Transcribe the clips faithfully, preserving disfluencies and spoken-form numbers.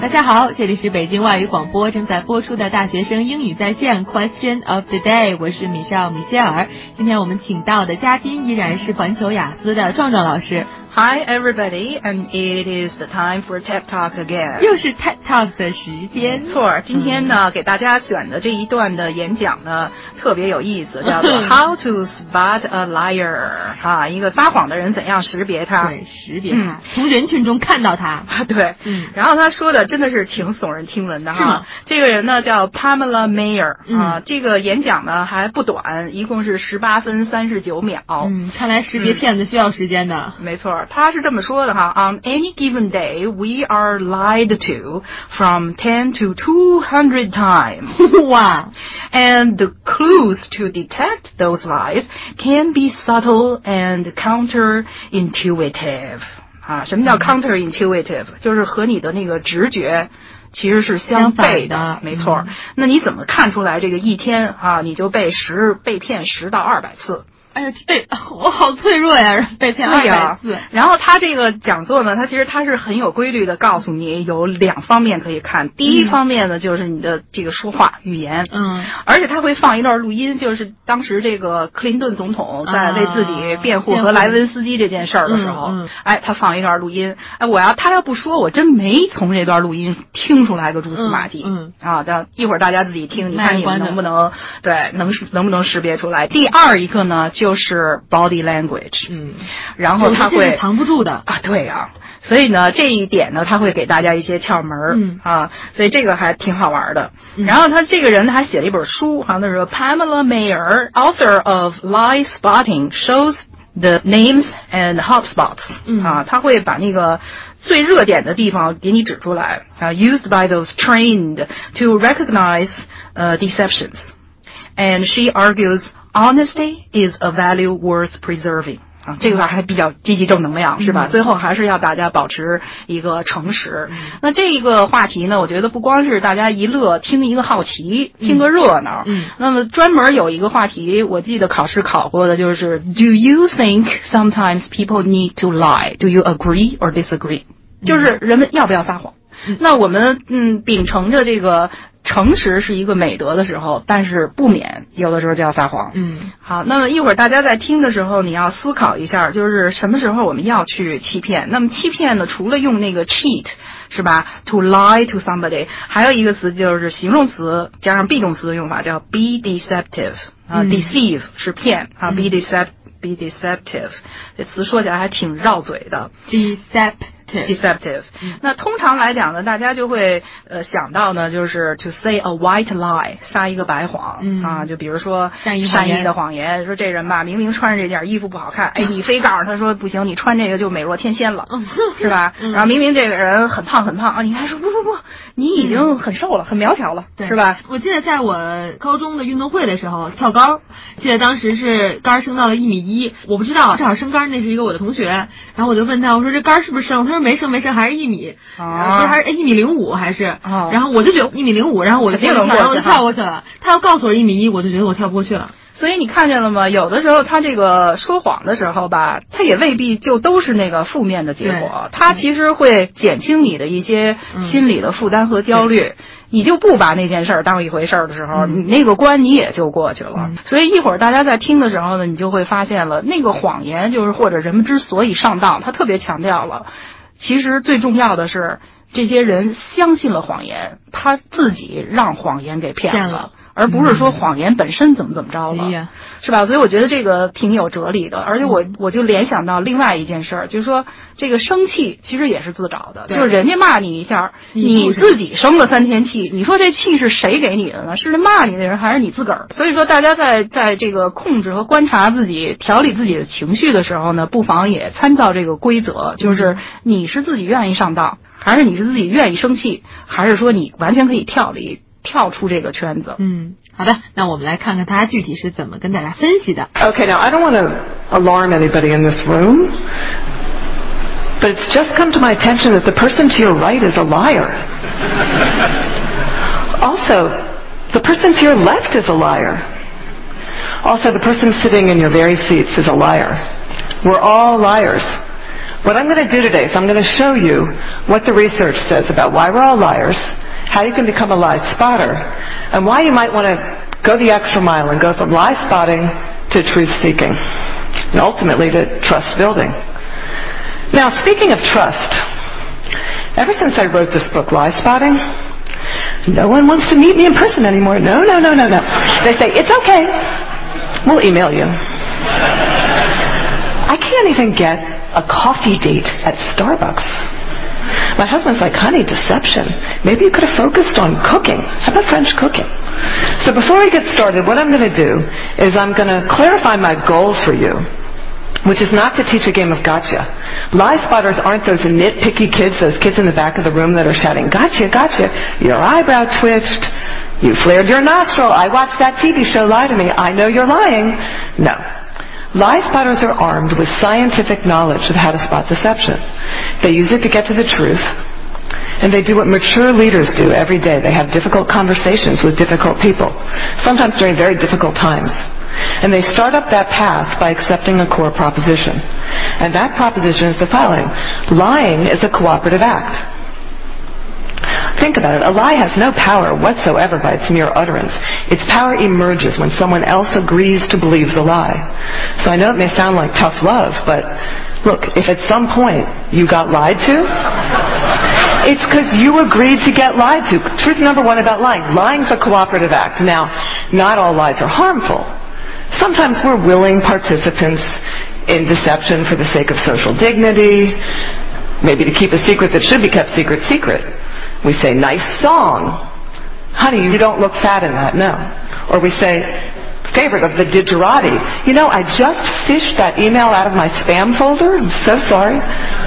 大家好，这里是北京外语广播正在播出的大学生英语在线 Question of the Day， 我是米少米歇尔。今天我们请到的嘉宾依然是环球雅思的壮壮老师。 Hi everybody, and it is the time for TED Talk again. 又是 TED Talk 的时间。 没错，今天呢、嗯、给大家选的这一段的演讲呢特别有意思，叫做 How to Spot a Liar 啊，一个撒谎的人怎样识别他？ 对，识别他，嗯、从人群中看到他。 对，嗯。然后他说的真的是挺耸人听闻的哈。是吗？这个人呢叫 Pamela Mayer 啊、嗯，这个演讲呢还不短，一共是十八分三十九秒。 嗯，看来识别骗子需要时间的。 嗯、没错。他是这么说的哈 On any given day, we are lied to from ten to two hundred times. 哇 And the clues to detect those lies can be subtle and counterintuitive. 啊，什么叫 counterintuitive？、嗯、就是和你的那个直觉其实是相悖的，没错、嗯。那你怎么看出来这个一天啊，你就被十被骗十到二百次？ 哎呀，被我好脆弱呀，被骗二百次。 然后他这个讲座呢，他其实他是很有规律的告诉你有两方面可以看。第一方面呢，就是你的这个说话语言，嗯，而且他会放一段录音，就是当时这个克林顿总统在为自己辩护和莱文斯基这件事儿的时候，嗯嗯、哎，他放一段录音，哎，我要他要不说，我真没从这段录音听出来个蛛丝马迹，嗯，嗯啊，等一会儿大家自己听，你看你们能不能对能能不能识别出来。第二一个呢，就就是 body language， 嗯，然后他会藏不住的啊，对啊，所以呢，这一点呢，他会给大家一些窍门，嗯啊，所以这个还挺好玩的。嗯、然后他这个人还写了一本书，好像他说 Pamela Mayer, author of Lie Spotting, shows the names and hotspots，嗯啊，他会把那个最热点的地方给你指出来啊 ，used by those trained to recognize 呃、uh, deceptions，and she argues.Honesty is a value worth preserving 啊，这个还比较积极正能量是吧、嗯、最后还是要大家保持一个诚实、嗯、那这一个话题呢，我觉得不光是大家一乐听一个好奇、嗯、听个热闹、嗯、那么专门有一个话题我记得考试考过的就是 Do you think sometimes people need to lie? Do you agree or disagree? 就是人们要不要撒谎、嗯、那我们嗯秉承着这个诚实是一个美德的时候，但是不免有的时候就要撒谎。嗯，好，那么一会儿大家在听的时候，你要思考一下，就是什么时候我们要去欺骗。那么欺骗呢，除了用那个 cheat 是吧 ，to lie to somebody， 还有一个词就是形容词加上 be 动词的用法叫 be deceptive 啊、嗯、，deceive 是骗啊、嗯、，be deceptive。Be deceptive 这词说起来还挺绕嘴的 deceptive deceptive、嗯、那通常来讲呢，大家就会呃想到呢，就是 to say a white lie 撒一个白谎、嗯、啊，就比如说善意善意的谎言，说这人吧明明穿着这件衣服不好看，哎，你非告诉他说不行，你穿这个就美若天仙了、嗯、是吧、嗯、然后明明这个人很胖很胖啊，你还说不不不你已经很瘦了、嗯、很苗条了，是吧？ 我记得在我高中的运动会的时候跳高，记得当时是杆升到了一米一，我不知道正好升杆那是一个我的同学，然后我就问他，我说这杆是不是升？他说没升没升，还是一米，啊，不是还是一米零五还是、啊？然后我就觉得一米零五，然后我就跳跳，然后我就跳过去了。他要告诉我一米一，我就觉得我跳不过去了。 所以你看见了吗？有的时候他这个说谎的时候吧，他也未必就都是那个负面的结果，他其实会减轻你的一些心理的负担和焦虑。你就不把那件事儿当一回事儿的时候、嗯、你那个关你也就过去了、嗯、所以一会儿大家在听的时候呢，你就会发现了那个谎言就是或者人们之所以上当，他特别强调了其实最重要的是这些人相信了谎言，他自己让谎言给骗了, 骗了而不是说谎言本身怎么怎么着了、嗯、是吧？所以我觉得这个挺有哲理的，而且我我就联想到另外一件事儿，就是说这个生气其实也是自找的，就是人家骂你一下，你自己生了三天气，你说这气是谁给你的呢？是骂你的人还是你自个儿？所以说大家在在这个控制和观察自己、调理自己的情绪的时候呢，不妨也参照这个规则，就是你是自己愿意上当，还是你是自己愿意生气，还是说你完全可以跳离跳出这个圈子。 嗯，好的，那我们来看看他具体是怎么跟大家分析的。 Okay, now I don't want to alarm anybody in this room, but it's just come to my attention that the person to your right is a liar. Also, the person to your left is a liar. Also, the person sitting in your very seats is a liar. We're all liars. What I'm going to do today is I'm going to show you what the research says about why we're all liars, how you can become a lie spotter, and why you might want to go the extra mile and go from lie spotting to truth seeking, and ultimately to trust building. Now, speaking of trust, ever since I wrote this book, Lie Spotting, no one wants to meet me in person anymore. No, no, no, no, no. They say, it's okay. We'll email you. I can't even get a coffee date at Starbucks. My husband's like, honey, deception. Maybe you could have focused on cooking. How about French cooking? So before we get started, what I'm going to do is I'm going to clarify my goal for you, which is not to teach a game of gotcha. Lie spotters aren't those nitpicky kids, those kids in the back of the room that are shouting, gotcha, gotcha. Your eyebrow twitched. You flared your nostril. I watched that T V show, Lie to Me. I know you're lying. No. Lie spotters are armed with scientific knowledge of how to spot deception. They use it to get to the truth, and they do what mature leaders do every day. They have difficult conversations with difficult people, sometimes during very difficult times. And they start up that path by accepting a core proposition. And that proposition is the following. Lying is a cooperative act. Think about it. A lie has no power whatsoever by its mere utterance. Its power emerges when someone else agrees to believe the lie. So I know it may sound like tough love, but look, if at some point you got lied to, it's because you agreed to get lied to. Truth number one about lying. Lying's a cooperative act. Now, not all lies are harmful. Sometimes we're willing participants in deception for the sake of social dignity, maybe to keep a secret that should be kept secret secret. We say, nice song. Honey, you don't look fat in that, no. Or we say, favorite of the Digerati. You know, I just fished that email out of my spam folder. I'm so sorry.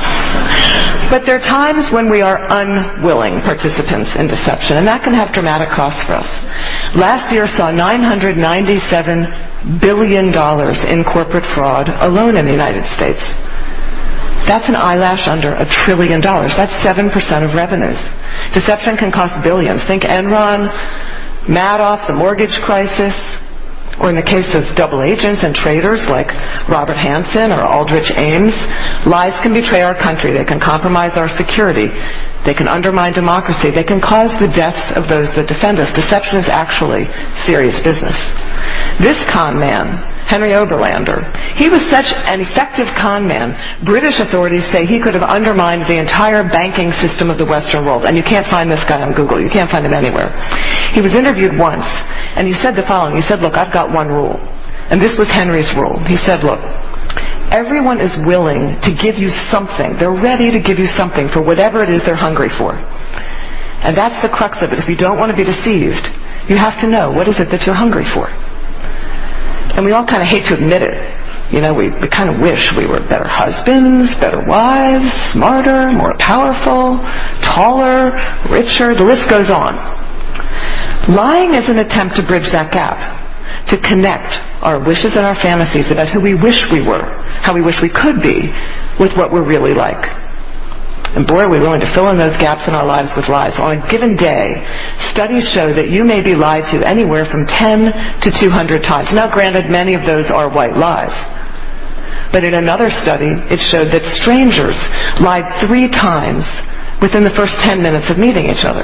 But there are times when we are unwilling participants in deception, and that can have dramatic costs for us. Last year saw nine hundred ninety-seven billion dollars in corporate fraud alone in the United States. That's an eyelash under a trillion dollars. That's seven percent of revenues. Deception can cost billions. Think Enron, Madoff, the mortgage crisis, or in the case of double agents and traitors like Robert Hansen or Aldrich Ames. Lies can betray our country. They can compromise our security. They can undermine democracy. They can cause the deaths of those that defend us. Deception is actually serious business. This con man, Henry Oberlander, he was such an effective con man, British authorities say he could have undermined the entire banking system of the Western world. And you can't find this guy on Google. You can't find him anywhere. He was interviewed once, and he said the following. He said, look, I've got one rule. And this was Henry's rule. He said, look, everyone is willing to give you something. They're ready to give you something for whatever it is they're hungry for. And that's the crux of it. If you don't want to be deceived, you have to know what is it that you're hungry for. And we all kind of hate to admit it. You know, we, we kind of wish we were better husbands, better wives, smarter, more powerful, taller, richer. The list goes on. Lying is an attempt to bridge that gap, to connect our wishes and our fantasies about who we wish we were, how we wish we could be, with what we're really like. And boy, are we willing to fill in those gaps in our lives with lies. On a given day, studies show that you may be lied to anywhere from ten to two hundred times. Now, granted, many of those are white lies. But in another study, it showed that strangers lied three times within the first ten minutes of meeting each other.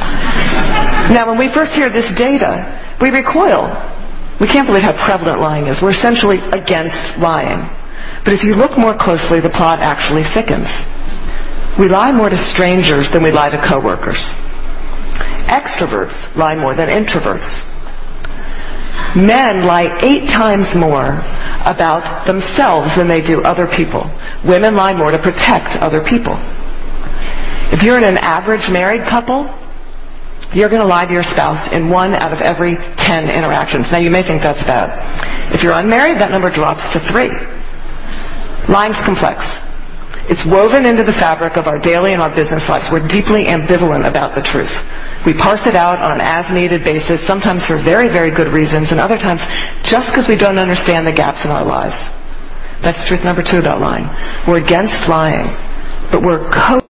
Now, when we first hear this data, we recoil. We can't believe how prevalent lying is. We're essentially against lying. But if you look more closely, the plot actually thickens. We lie more to strangers than we lie to coworkers. Extroverts lie more than introverts. Men lie eight times more about themselves than they do other people. Women lie more to protect other people. If you're in an average married couple, you're going to lie to your spouse in one out of every ten interactions. Now, you may think that's bad. If you're unmarried, that number drops to three. Lying's complex. It's woven into the fabric of our daily and our business lives. We're deeply ambivalent about the truth. We parse it out on an as-needed basis, sometimes for very, very good reasons, and other times just because we don't understand the gaps in our lives. That's truth number two about lying. We're against lying, but we're co-